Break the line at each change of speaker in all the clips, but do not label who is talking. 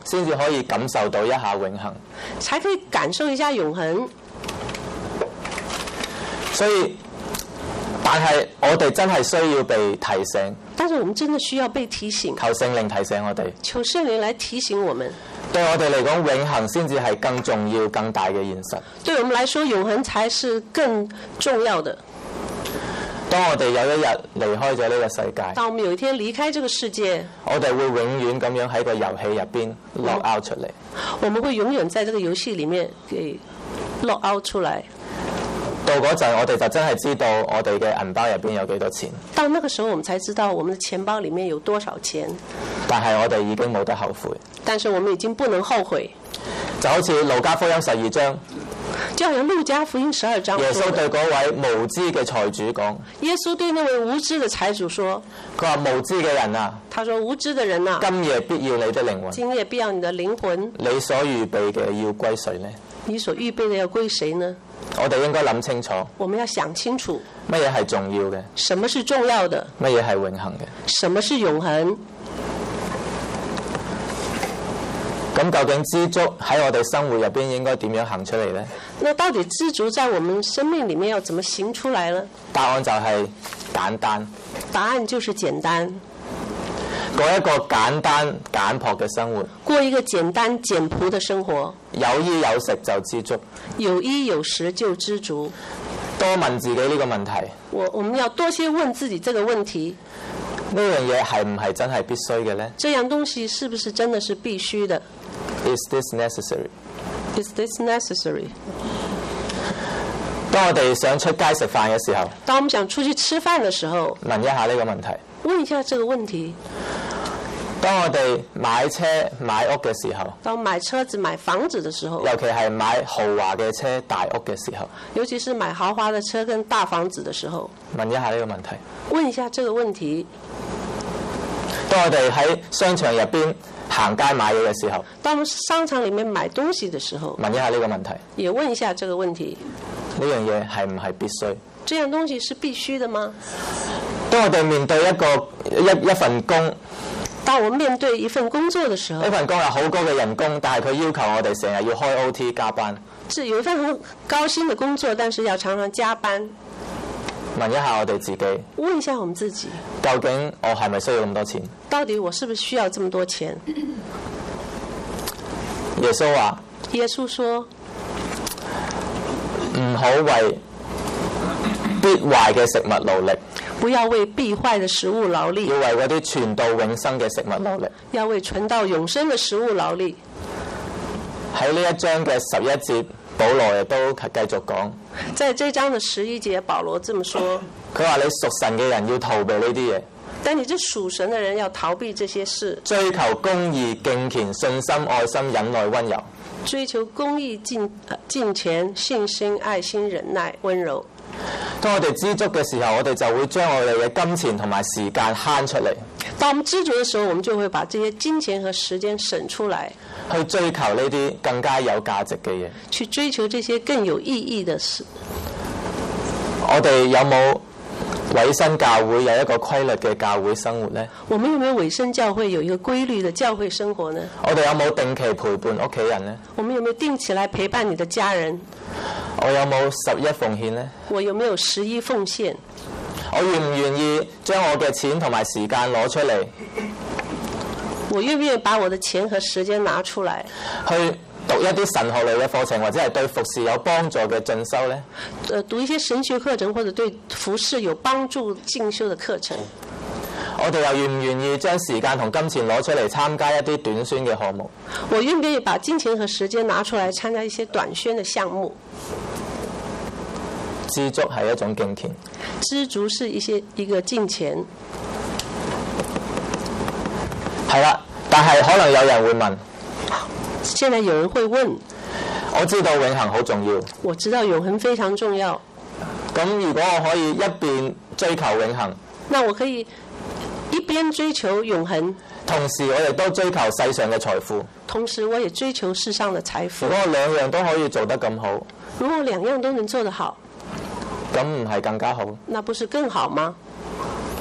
先至可以感受到一下永恆，
才可以感受一下永恆。
所以，但係我哋真係需要被提醒。
但是我們真的需要被提醒，
求聖靈提醒我哋，
求聖靈來提醒我們。
對我哋嚟講，永恆先至係更重要、更大嘅現實。
對我們來說，永恆才是更重要的。
當我哋有一日離開咗呢個世界，
當我們有一天離開這個世界，
我哋會永遠咁樣喺個遊戲入邊落 out 出嚟。
我們會永遠在這個遊戲裡面給落 out 出來。
到嗰陣，我哋就真係知道我哋嘅銀包入邊有幾多錢。
到那個時候，我們才知道我們的錢包裡面有多少錢。
但係我哋已經冇得後悔。
但是我們已經不能後悔。
就好似路加福音12章，
就好像路加福音12章，
耶穌對嗰位無知嘅財主講，
耶穌對那位無知的財主說，
佢話無知嘅人啊，
他說無知的人啊，
今夜必要你的靈魂，
今夜必要你的靈魂，
你所預備嘅要歸誰呢？
你所預備的要歸誰呢？
我哋應該諗清楚，
我們要想清楚
乜嘢係重要嘅，
什麼是重要的，
乜嘢係永恆嘅，
什麼是永恆。
咁究竟知足喺我哋生活入邊應該點樣行出嚟呢？
那到底知足在我們生命裡面要怎麼行出來呢？
答案就係簡單。
答案就是簡單。
過一個簡單簡樸嘅生活，
過一個簡單簡樸的生活，
有衣有食就知足，
有衣有食就知足。
多問自己呢個問題，
我們要多些問自己這個問題，
呢樣嘢係唔係真係必須嘅呢？
這樣東西是不是真的是必須的？
Is this necessary?
Is this necessary?
當我哋想出街食飯嘅時候，
當我們想出去吃飯的時候，
問一下呢個問題。
問一下這個問題。
當我哋買車買屋嘅時候，
當買車子買房子的時候，
尤其係買豪華嘅車大屋嘅時候，
尤其是買豪華的車跟大房子的時候，
問一下呢個問題。
問一下這個問題。
當我哋喺商場入邊行街買嘢嘅時候，
當我們商場裡面買東西的時候，
問一下呢個問題。
也問一下這個問題。
呢樣嘢係唔係必須？
這樣東西是必須的嗎？
當我哋面對一份工，
當我們面對一份工作的時候，
呢份工有好高嘅人工，但係佢要求我哋成日要開 OT 加班。
是有一份很高薪的工作，但是要常常加班。
問一下我哋自己，
問一下我們自己，
究竟我係咪需要咁多錢？
到底我是不是需要這麼多錢？
耶穌話：
耶穌說，
唔好為必壞嘅食物勞力，
不要為必壞的食物勞力，
要為嗰啲傳到永生嘅食物勞力。
要為傳到永生的食物勞力。
喺呢一章嘅11節，保羅亦都繼續講。
在這章的11節，保羅這麼說：
佢話你屬神嘅人要逃避呢啲嘢，
但你這屬神的人要逃避這些事，
追求公義、敬虔、信心、愛心、忍耐、溫柔。
追求公義、敬虔、信心、愛心、忍耐、溫柔。
當我哋知足嘅時候，我哋就會將我哋嘅金錢同埋時間慳出嚟。
當我們知足的時候，我們就會把這些金錢和時間省出來，
去追求呢啲更加有價值嘅嘢。
去追求這些更有意義的事。
我哋有冇委身教會有一個規律嘅教會生活呢？
我們有沒有委身教會有一個規律的教會生活呢？
我哋有冇定期陪伴屋企人呢？
我們有沒有定期來陪伴你的家人？
我有冇11奉獻呢？
我有沒有11奉獻？
我願唔願意將我嘅錢同埋時間攞出嚟？
我願唔願意把我的錢和時間拿出來
去讀一啲神學類嘅課程，或者係對服侍有幫助嘅進修呢？
讀一些神學課程或者對服侍有幫助進修的課程。
我哋又願唔願意將時間同金錢攞出嚟參加一啲短宣嘅項目？
我願唔願意把金錢和時間拿出來參加一些短宣的項目？
知足係一種敬虔，
知足是一個敬虔。
係啦，但係可能有人會問，
現在有人會問，
我知道永恆好重要，
我知道永恆非常重要。
咁如果我可以一邊追求永恆，
那我可以一邊追求永恆，
同時我亦都追求世上嘅財富。
同時我也追求世上的財富。
如果我兩樣都可以做得咁好，
如果兩樣都能做得好，
咁唔係更加好？
那不是更好嗎？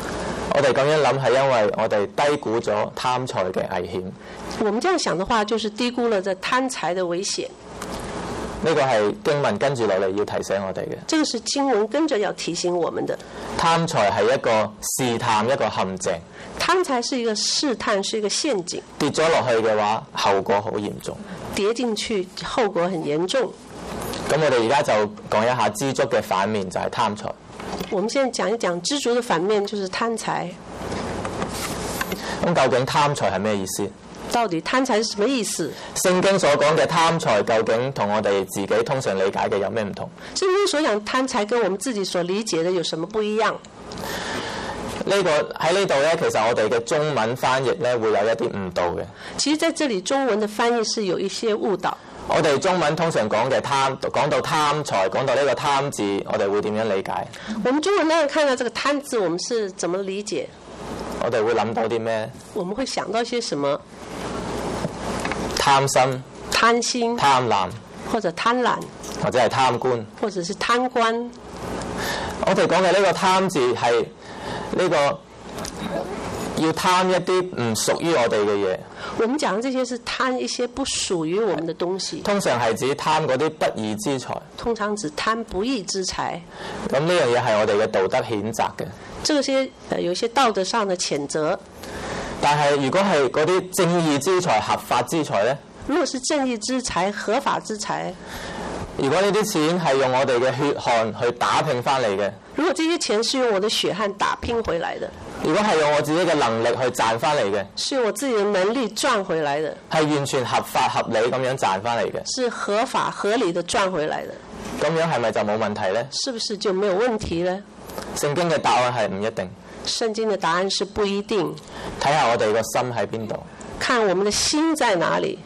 我哋咁樣諗係因為我哋低估咗貪財嘅危險。
我們這樣想的話，就是低估了這貪財的危險。
呢個係經文跟住落嚟要提醒我哋嘅。
這個是經文跟着要提醒我們的。
貪財係一個試探，一個陷阱。
貪財是一個試探，是一個陷阱。
跌咗落去嘅話，後果好嚴重。
跌進去，後果很嚴重。
咁我哋而家就講一下知足嘅反面，就係貪財。
我們現在講一講知足的反面，就是貪財。
咁究竟貪財係咩意思？
到底貪財是什麼意思？
聖經所講嘅貪財究竟同我哋自己通常理解嘅有咩唔同？
聖經所講貪財跟我們自己所理解的有什麼不一樣？
呢個喺呢度呢，其實我哋嘅中文翻譯呢會有一啲誤導嘅。
其實在這裡中文的翻譯是有一些誤導。
我哋中文通常講嘅貪，講到貪財，講到呢個貪字，我哋會點樣理解？
我們中文呢看到這個貪字，我們是怎麼理解？
我哋會諗到啲咩？
我們會想到些什麼？
貪心、
貪心、
貪婪，
或者貪婪，
或者係貪官，
或者是貪官。
我哋講嘅呢個貪字係呢個要貪一啲唔屬於我哋嘅嘢。
我們講的這些是貪一些不屬於我們的東西。
通常係指貪嗰啲不義之財。
通常指貪不義之財。
咁呢樣嘢係我哋嘅道德譴責嘅。
這些有一些道德上的譴責。
但係如果係嗰啲正義之財、合法之財呢？
如果是正義之財、合法之財，
如果呢啲錢係用我哋嘅血汗去打拼翻嚟嘅，
如果這些錢是用我的血汗打拼回來的，
如果係用我自己嘅能力去賺翻嚟嘅，
是用我自己的能力賺回來的，
係完全合法合理咁樣賺翻嚟嘅，
是合法合理的賺回來的，
咁樣係咪就冇問題呢？
是不是就沒有問題呢？
聖經嘅答案係唔一定。
聖經的答案是不一定。
睇下我哋個心喺邊度，
看我們的心在哪裡。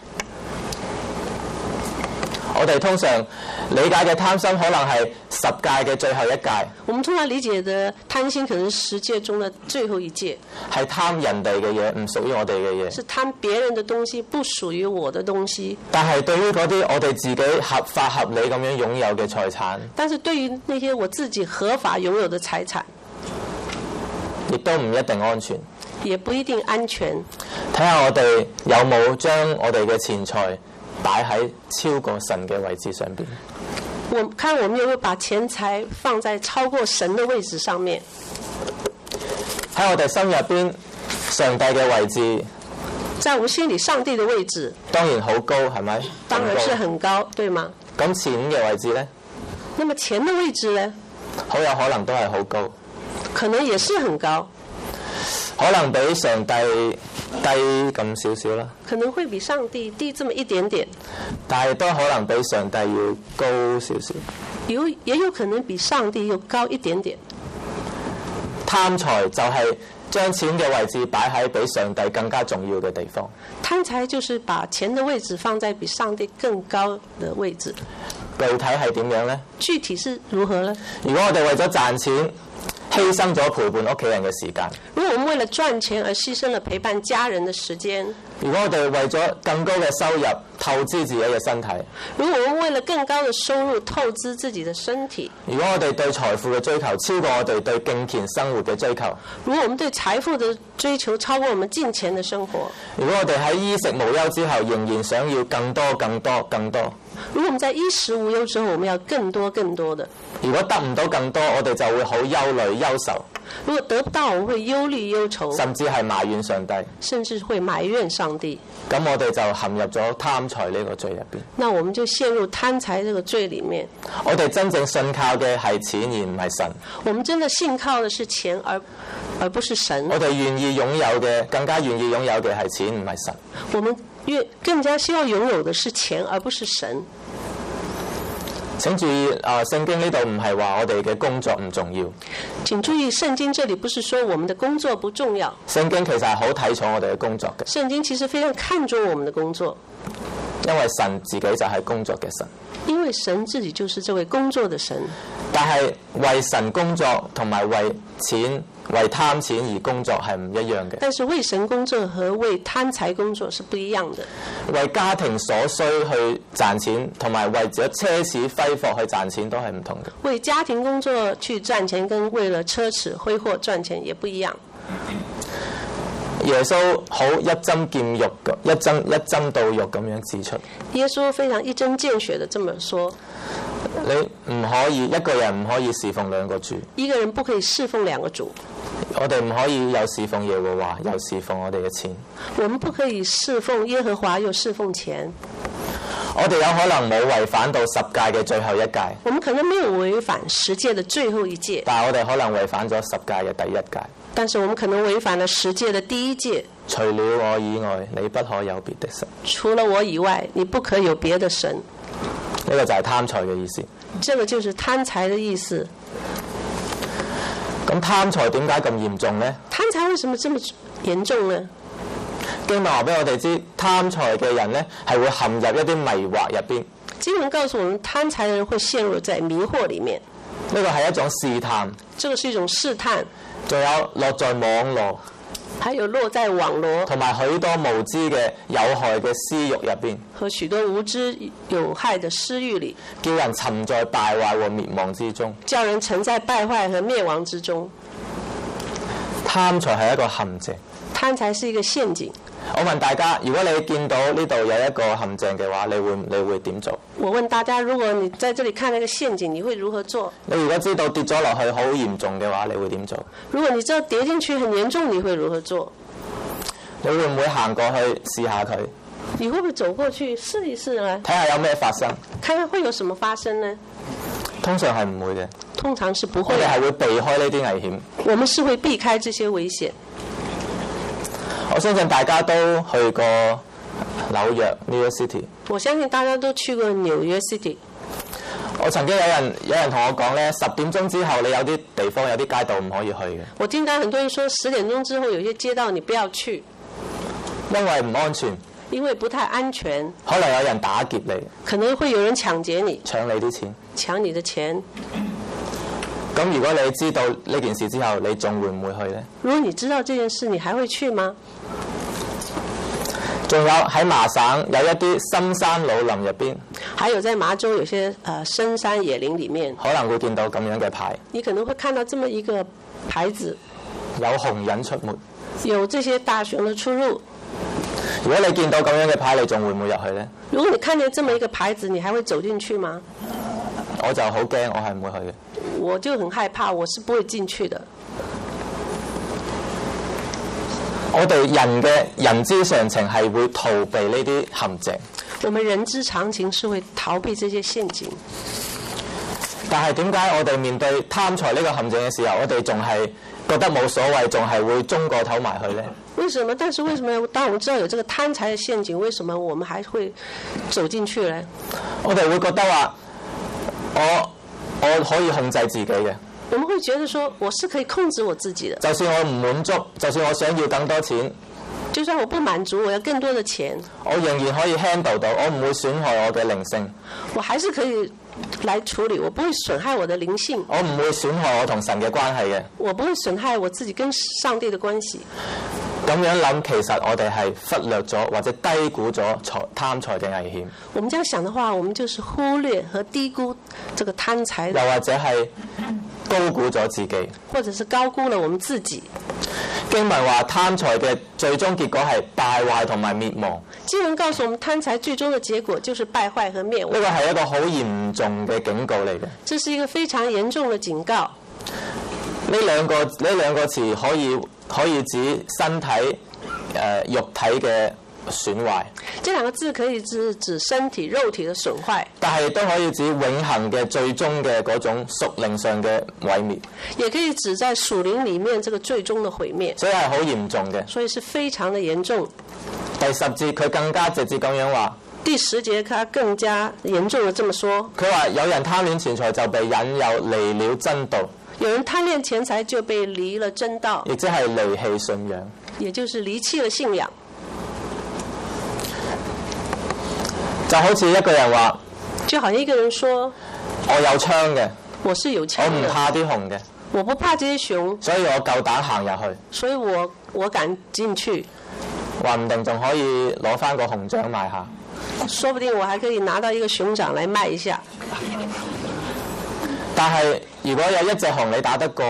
我哋通常理解嘅貪心可能係10誡嘅最後一誡。
我們通常理解的貪心可能是10誡中的最後一誡，
係貪人哋嘅嘢，唔屬於我哋嘅嘢。
是貪別人的東西，不屬於我的東西。
但係對於嗰啲我哋自己合法合理咁樣擁有嘅財產，
但是對於那些我自己合法擁有的財產，
亦都唔一定安全，
也不一定安全。
睇下我哋有冇將我哋嘅錢財擺喺超過神嘅位置上邊。
我看我們有沒有把錢財放在超過神的位置上面。
喺我哋心入邊，上帝嘅位置，
在我們心裡上帝的位置
當然好高，係咪？
當然是很高，對嗎？
咁錢嘅位置呢？
那麼錢的位置呢？
好有可能都係好高，
可能也是很高，
可能比上帝低咁少少啦，
可能會比上帝低這麼一點點，
但係都可能比上帝要高少少。
也有可能比上帝又高一點點。
貪財就係將錢嘅位置擺喺比上帝更加重要嘅地方。
貪財就是把錢的位置放在比上帝更高的位置。
具體係點樣呢？
具體是如何呢？
如果我哋為咗賺錢，犧牲咗陪伴屋企人嘅時間。
如果我們為了賺錢而犧牲了陪伴家人的時間。
如果我哋為咗更高嘅收入透支自己嘅身體。
如果我們為了更高的收入透支自己的身體。
如果我哋對財富嘅追求超過我哋對敬虔生活嘅追求。
如果我們對財富的追求超過我們敬虔的生活。
如果我哋喺衣食無憂之後仍然想要更多更多更多。
如果我們在衣食無憂之後，我們要更多更多的。
如果得唔到更多，我哋就會好憂慮憂愁。
如果得不到，我們會憂慮憂愁，
甚至係埋怨上帝，
甚至會埋怨上帝。
咁我哋就陷入咗貪財呢個罪入邊。
那我們就陷入貪財這個罪裡面。
我哋真正信靠嘅係錢而唔係神。
我們真的信靠的是錢而不是神。
我哋願意擁有嘅，更加願意擁有嘅係錢，唔係神。
我們更加希望擁有的是錢，而不是神。
請注意，聖經呢度唔係話我哋嘅工作唔重要。
請注意，聖經這裡不是說我們的工作不重要。
聖經其實係好睇重我哋嘅工作嘅。
聖經其實非常看重我們的工作，
因為神自己就係工作嘅神。
因為神自己就是這位工作的神。
但係為神工作同埋為貪錢而工作係唔一樣嘅。
但是為神工作和為貪財工作是不一樣的。
為家庭所需去賺錢，同埋為咗奢侈揮霍去賺錢都係唔同嘅。
為家庭工作去賺錢，跟為了奢侈揮霍賺錢也不一樣。
耶穌好一針見肉咁，一針到肉咁樣指出。
耶穌非常一針見血的這麼說：
你唔可以一個人唔可以侍奉兩個主，
一個人不可以侍奉兩個主。
我哋唔可以又侍奉耶和華，又侍奉我哋嘅錢。
我們不可以侍奉耶和華，又侍奉錢。
我哋有可能冇違反到十誡嘅最後一誡，
我們可能沒有違反十誡的最後一誡，
但係我哋可能違反咗十誡嘅第一誡。
但是我們可能違反了十誡的第一誡。
除了我以外，你不可有別的神。
除了我以外，你不可有別的神。
呢個就係貪財嘅意思。
這個就是貪財的意思。
咁貪財點解咁嚴重呢？
貪財為什麼這麼嚴重呢？
經文話俾我哋知，貪財嘅人呢係會陷入一啲迷惑入邊。
經文告訴我們，貪財的人會陷入在迷惑裡面。
呢個係一種試探。
這個是一種試探。
仲有落在網羅，
還有落在網羅，
同埋許多無知嘅有害嘅私慾入邊，
和許多無知有害的私慾裡，
叫人沉在敗壞和滅亡之中。
叫人沉在敗壞和滅亡之中。
貪財係一個陷阱。
貪財是一個陷阱。
我問大家，如果你見到呢度有一個陷阱嘅話，你會點做？
我問大家，如果你在這裡看那個陷阱，你會如何做？
你如果知道跌咗落去好嚴重嘅話，你會點做？
如果你知道跌進去很嚴重，你會如何做？
你會唔會行過去試下佢？
你會不會走過去試一試呢？
睇下有咩發生？
看看會有什麼發生呢？
通常係唔會嘅。
通常是不會。
我哋係會避開呢啲危險。
我們是會避開這些危險。
我相信大家都去過紐約 New York City。
我相信大家都去過紐約 City。
我曾經有人同我講呢，10點鐘之後你有啲地方有啲街道唔可以去嘅。
我聽到很多人說10點鐘之後有些街道你不要去，
因為唔安全。
因為不太安全。
可能有人打劫你。
可能會有人搶劫你。
搶你啲錢。
搶你的錢。
咁如果你知道呢件事之後，你仲會唔會去呢？
如果你知道這件事，你還會去嗎？
仲有喺麻省有一啲深山老林入邊，
還有在麻州有些深山野林裡面，
可能會見到咁樣嘅牌。
你可能會看到這麼一個牌子，
有熊人出沒，
有這些大熊的出入。
如果你見到咁樣嘅牌，你仲會唔會入去呢？
如果你看見這麼一個牌子，你還會走進去嗎？
我就好驚，我係唔會去嘅。
我就很害怕，我是不會進去的。
我哋人之常情係會逃避呢啲陷阱。
我們人之常情是會逃避這些陷阱。
但係點解我哋面對貪財呢個陷阱嘅時候，我哋仲係覺得冇所謂，仲係會中過頭埋去呢？
為什麼？但是為什麼當我們知道有這個貪財的陷阱，為什麼我們還會走進去呢？
我哋會覺得話，我可以控制自己嘅。
我們會覺得說，我是可以控制我自己的。
就算我唔滿足，就算我想要更多錢，
就算我不滿足，我要更多的錢，
我仍然可以 handle 到，我唔會損害我嘅靈性。
我還是可以來處理，我不會損害我的靈性。
我唔會損害我同神嘅關係嘅。
我不會損害我自己跟上帝的關係。
咁樣諗，其實我哋係忽略咗或者低估咗貪財嘅危險。
我們這樣想的話，我們就是忽略和低估這個貪財，
又或者係高估咗自己，
或者是高估了我們自己。
經文話貪財嘅最終結果係敗壞同埋滅亡。
經文告訴我們，貪財最終的結果就是敗壞和滅亡。
呢個係一個好嚴重嘅警告嚟嘅。
這是一個非常嚴重的警告。
呢兩個詞可以指身體肉體嘅損壞。
這兩個字可以指身體肉體的損壞，
但係都可以指永恆嘅最終嘅嗰種屬靈上嘅毀滅。
也可以指在屬靈裡面這個最終的毀滅。
所以係好嚴重嘅。
所以是非常的嚴重。
第10節佢更加直接咁樣話。
第10節他更加嚴重的這麼說。
佢話有人貪戀錢財就被引誘離了真道。
有人貪戀錢財就被離了真道，
亦即係離棄信仰，
也就是離棄了信仰。
就好似一個人話，
就好像一個人說，
我有槍嘅，
我是有槍的，
我唔怕啲熊嘅，
我不怕這些熊，
所以我夠膽行入去，
所以我敢進去，
話唔定仲可以攞翻個熊掌賣下，
說不定我還可以拿到一個熊掌來賣一下。
但係如果有一隻熊你打得過，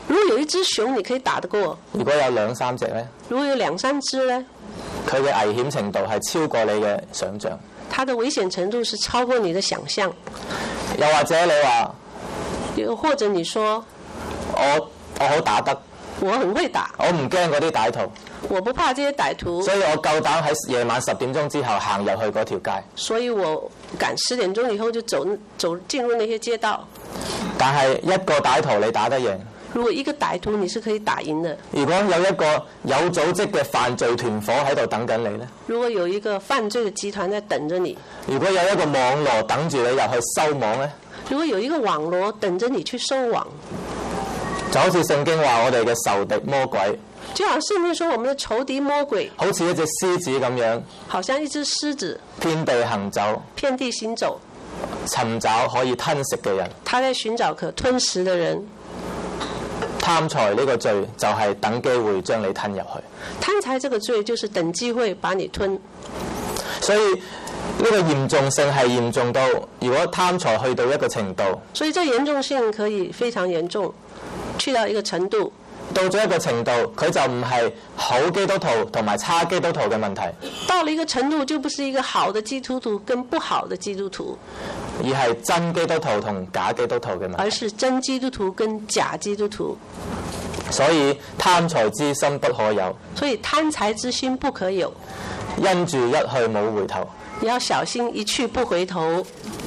如果有一隻熊，你可以打得過；
如果有2、3隻呢，
如果有2、3隻呢，
佢嘅危險程度係超過你嘅想像。
它的危險程度是超過你的想象。
又或者你話，
又或者你說，
我好打得，
我很會打，
我唔驚嗰啲歹徒，
我不怕這些歹徒，
所以我夠膽喺夜晚10點鐘之後行入去嗰條街。
所以我趕10點鐘以後就走進入那些街道。
但係一個歹徒你打得贏，
如果一個歹徒你是可以打贏的。
如果有一個有組織嘅犯罪團伙喺度等緊你呢？
如果有一個犯罪的集團在等着你，
如果有一個網羅等住你入去收網呢？
如果有一個網羅等着你去收網，
就好似聖經話我哋嘅仇敵魔鬼，
就好像聖經說我們的仇敵魔鬼，
好似一隻獅子咁樣，
好像一隻獅子
遍地行走，
遍地行走，
尋找可以吞食嘅人。
他在尋找可吞食的人。
貪財呢個罪就係等機會將你吞入去。
貪財這個罪就是等機會把你吞。
所以呢個嚴重性係嚴重到，如果貪財去到一個程度，
所以這嚴重性可以非常嚴重，去到一個程度。
到咗一個程度，佢就唔係好基督徒同埋差基督徒嘅問題。
到了一個程度，就不是一個好的基督徒跟不好的基督徒，
而係真基督徒同假基督徒嘅問題。
而是真基督徒跟假基督徒。
所以貪財之心不可有。
所以貪財之心不可有。
因住一去冇回頭。
你要小心一去不回頭。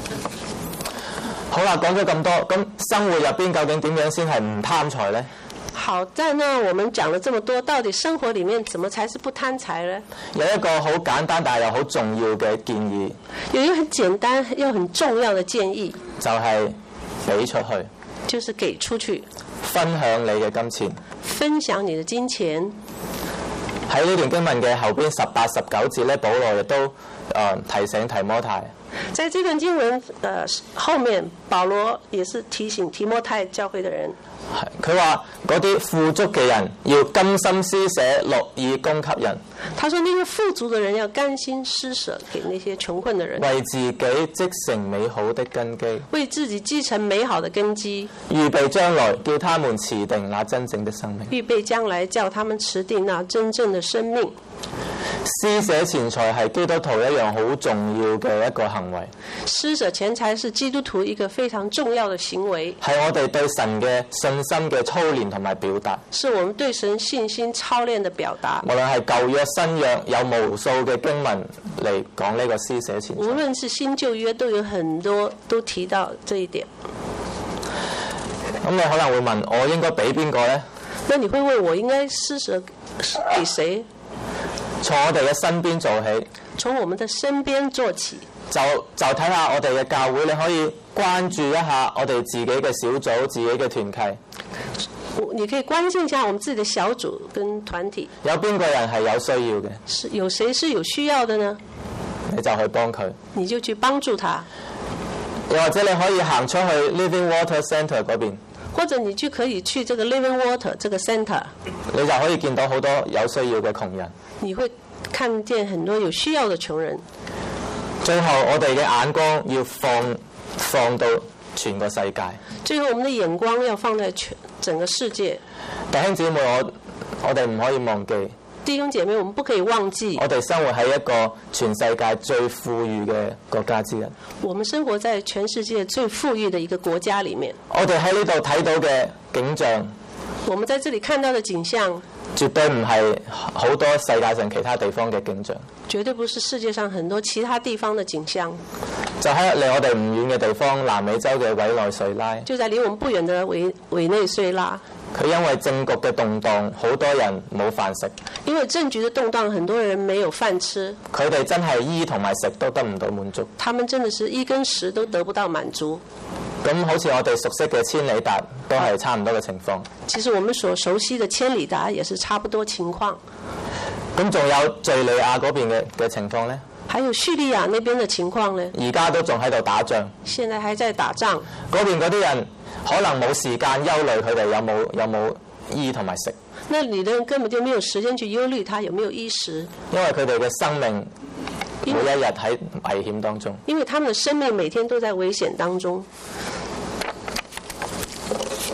好啦，講咗咁多，咁生活入邊究竟點樣先係唔貪財呢？
好在呢，我們講了這麼多，到底生活裡面怎麼才是不貪財呢？
有一個好簡單但係又好重要嘅建議，
有一個很簡單又很重要的建議，
就係俾出去，
就是給出去，
分享你嘅金錢，
分享你的金錢。
喺呢段經文嘅後邊18、19節咧，保羅亦都提醒提摩太。
在這段經文後面，保羅也是提醒提摩太教會的人。
佢話嗰啲富足嘅人要甘心施捨，樂意供給人。
他說：那些富足的人要甘心施捨給那些窮困的人，
為自己積成美好的根基，
為自己積成美好的根基，
預備將來叫他們持定那真正的生命。
預備將來叫他們持定那真正的生命。
施捨錢財係基督徒一樣好重要嘅一個行為。
施捨錢財是基督徒一個非常重要的行為，
係我哋對神嘅信心嘅操練同埋表達。
是我們對神信心操練的表達。
無論係舊約新約，有無數嘅經文嚟講呢個施捨錢財。
無論是新舊約，都有很多都提到這一點。
咁你可能會問，我應該俾邊個呢？
那你會問我應該施捨給誰？
從我哋嘅身邊做起，
從我們的身邊做起，
就睇下我哋嘅教會，你可以關注一下我哋自己嘅小組、自己嘅團契。
你可以關心一下我們自己的小組跟團體。
有邊個人係有需要嘅？
是有誰是有需要的呢？
你就去幫佢。
你就去幫助他。
又或者你可以行出去 Living Water Center 嗰邊。
或者你就可以去這個 Living Water 這個 center，
你就可以見到好多有需要嘅窮人。
你會看見很多有需要的窮人。
最後我哋嘅眼光要放到全個世界。
最後我們的眼光要放在整個世界。
弟兄姊妹，我哋唔可以忘記。
弟兄姐妹，我們不可以忘記，
我哋生活喺一個全世界最富裕嘅國家之一。
我們生活在全世界最富裕的一個國家裡面。
我哋喺呢度睇到嘅景象，
我們在這裡看到的景象，
絕對唔係好多世界上其他地方嘅景象。
絕對不是世界上很多其他地方的景象。
就喺離我哋唔遠嘅地方，南美洲嘅委內瑞拉。
就在離我們不遠的委內瑞拉。
佢因為政局嘅動盪，好多人冇飯食。
因為政局的動盪，很多人沒有飯吃。
佢哋真係衣同埋食都得唔到滿足。
他們真的是衣跟食都得不到滿足。
咁好似我哋熟悉嘅千里達都係差唔多嘅情況。
其實我們所熟悉的千里達也是差不多情況。
咁仲有敍利亞嗰邊嘅情況呢？
還有敘利亞那邊的情況呢？
而家都仲喺度打仗。
現在還在打仗。
嗰邊嗰啲人可能冇時間憂慮佢哋有冇衣同埋食。
那你的人根本就沒有時間去憂慮他有沒有衣食。
因為佢哋嘅生命每一日喺危險當中。
因為他們的生命每天都在危險當中。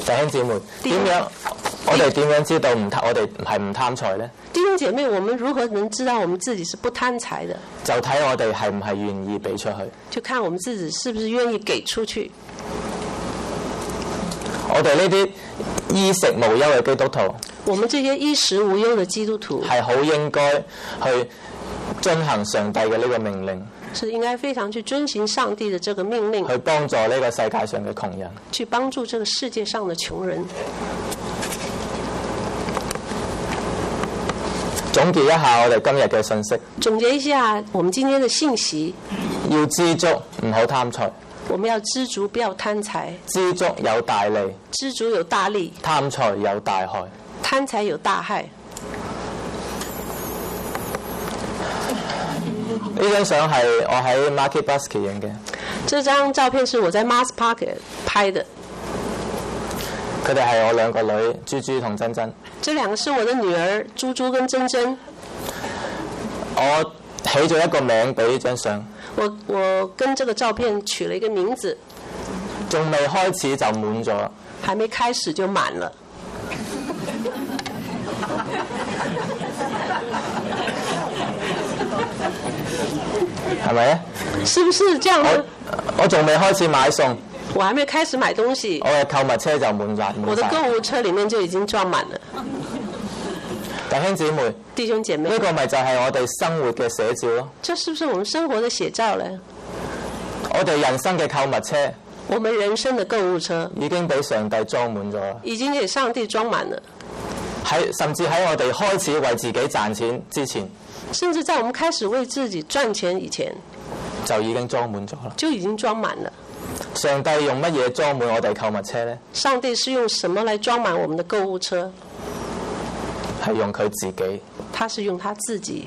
弟兄姊妹，點樣我哋點樣知道我哋係唔貪財呢？
弟兄姐妹，我們如何能知道我們自己是不貪財的？
就睇我哋係唔係願意俾出去。
就看我們自己是不是願意給出去。
我哋呢啲衣食無憂嘅基督徒，
我們這些衣食無憂的基督徒
係好應該去遵行上帝嘅呢個命令，
是應該非常去遵行上帝的這個命令，
去幫助呢個世界上嘅窮人，
去幫助這個世界上的窮人。
總結一下我哋今日嘅信息。
總結一下我們今天的信息：
要知足，唔好貪財。
我們要知足，不要貪財。知
足有大利，
知足有大利；
貪財有大害，
貪財有大害。
呢張相係我喺 Market Basket 影嘅。
這張照片是我在 Market Basket 拍的。
佢哋係我兩個女，珠珠同珍珍。
這兩個是我的女兒，珠珠跟珍珍。
我起咗一個名俾呢張相。
我跟這個照片取了一個名字。
仲未開始就滿咗。
還沒開始就滿了。
係咪咧？
是不是這樣呢？
我仲未開始買餸。
我還沒開始買東西，
我嘅購物車就滿晒。
我的購物車裡面就已經裝滿了。
弟兄姊妹，
弟兄姐妹，
呢個咪就係我哋生活嘅寫照咯。
這是不是我們生活的寫照呢？
我哋人生嘅購物車，
我們人生的購物車
已經俾上帝裝滿咗啦。
已經給上帝裝滿了。
甚至喺我哋開始為自己賺錢之前，
甚至在我們開始為自己賺錢以前，
就已經裝滿咗啦。
就已經裝滿了。
上帝用乜嘢裝滿我哋購物車呢？
上帝是用什麼來裝滿我們的購物車？
係用佢自己。
他是用他自己。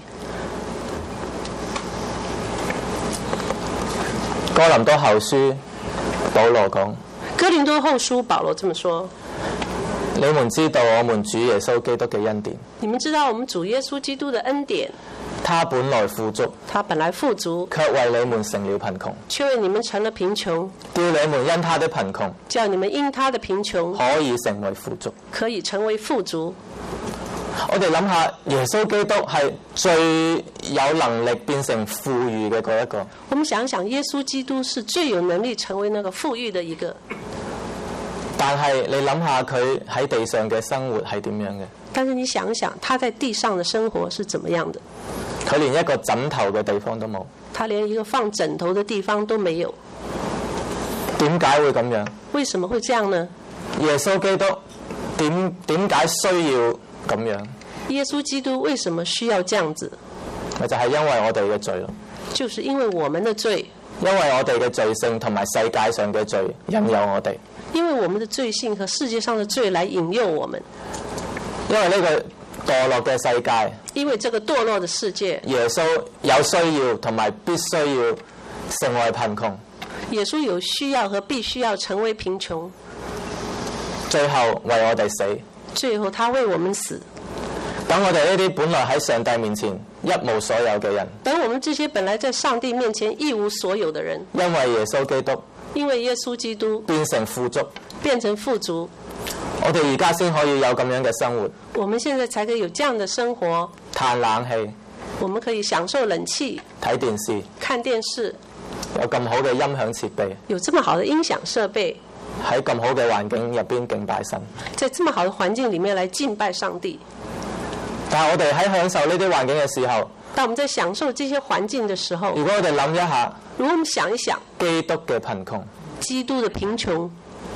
哥林多後書保羅講。
哥林多後書保羅這麼說。
你們知道我們主耶穌基督嘅恩典。
你們知道我們主耶穌基督的恩典。
他本來富足，
他本來富足，
卻為你們成了貧窮，
卻為你們成了貧窮，
叫你們因他的貧窮，
叫你們因他的貧窮
可以成為富足，
可以成為富足。
我哋諗下，耶穌基督係最有能力變成富裕嘅嗰一個。
我們想想，耶穌基督是最有能力成為那個富裕的一個。
但係你諗下佢喺地上嘅生活係點樣嘅？
但是你想想，他在地上的生活是怎麼樣的？
佢連一個枕頭嘅地方都冇。
他連一個放枕頭的地方都沒有。
點解會咁樣？
為什麼會這樣呢？
耶穌基督點解需要咁樣？
耶穌基督為什麼需要這樣子？
咪就係因為我哋嘅罪咯。
就是因為我們的罪。
因為我哋嘅罪性同埋世界上嘅罪引誘我哋。
因為我們的罪性和世界上的罪來引誘我們。
因為呢個墮落嘅世界，
因為這個墮落的世界，
耶穌有需要同埋必須要成為貧窮。
耶穌有需要和必須要成為貧窮。
最後為我哋死。
最後他為我們死。
等我哋呢啲本來喺上帝面前一無所有嘅人，
等我們這些本來在上帝面前一無所有的人，
因為耶穌基督，
因為耶穌基督
變成富足，
變成富足，
我哋而家先可以有咁樣嘅生活。
我們現在才可以有這樣的生活。
嘆冷氣，
我們可以享受冷氣，
睇電視，
看電視，
有咁好嘅音響設備，
有這麼好的音響設備，
喺咁好嘅環境入邊敬拜神，
在這麼好的環境裡面來敬拜上帝。
但係我哋喺享受呢啲環境嘅時候，
當我們在享受這些環境的時候，
如果我哋諗一下，
如果我們想一想，
基督嘅貧窮，
基督的貧窮，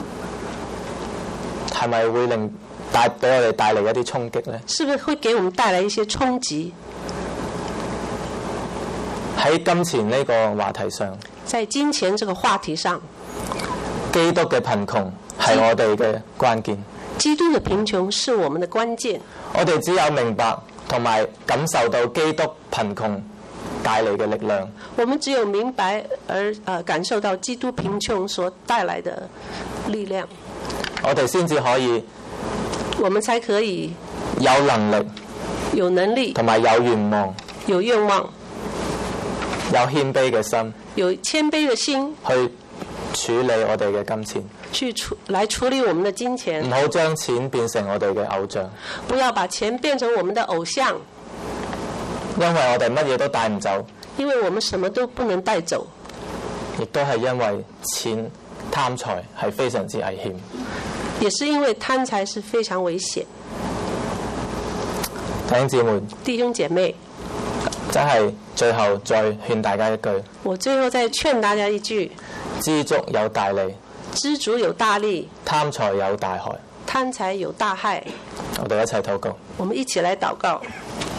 係咪會俾我哋帶嚟一啲衝擊呢？
是不是會給我們帶來一些衝擊？
喺金錢呢個話題上，
在金錢這個話題上，
基督嘅貧窮係我哋嘅關鍵。
基督的貧窮是我們的關鍵。
我哋只有明白同埋感受到基督貧窮帶嚟嘅力量。
我們只有明白而感受到基督貧窮所帶來的力量，
我哋先至可以，
我們才可以
有能力同埋有願望，
有願望，
有謙卑嘅心，
有謙卑的心
去處理我哋嘅金錢，
來處理我們的金錢，
唔好將錢變成我哋嘅偶像，
不要把錢變成我們的偶像，
因為我哋乜嘢都帶唔走，
因為我們什麼都不能帶走，
亦都係因為錢貪財係非常之危險，
也是因為貪財是非常危險。
弟兄姊妹，
弟兄姐妹，
真係最後再勸大家一句，
我最後再勸大家一句：
知足有大利，
知足有大利，
貪財有大害。
貪財有大害。
我哋一齊禱告。
我們一起來禱告。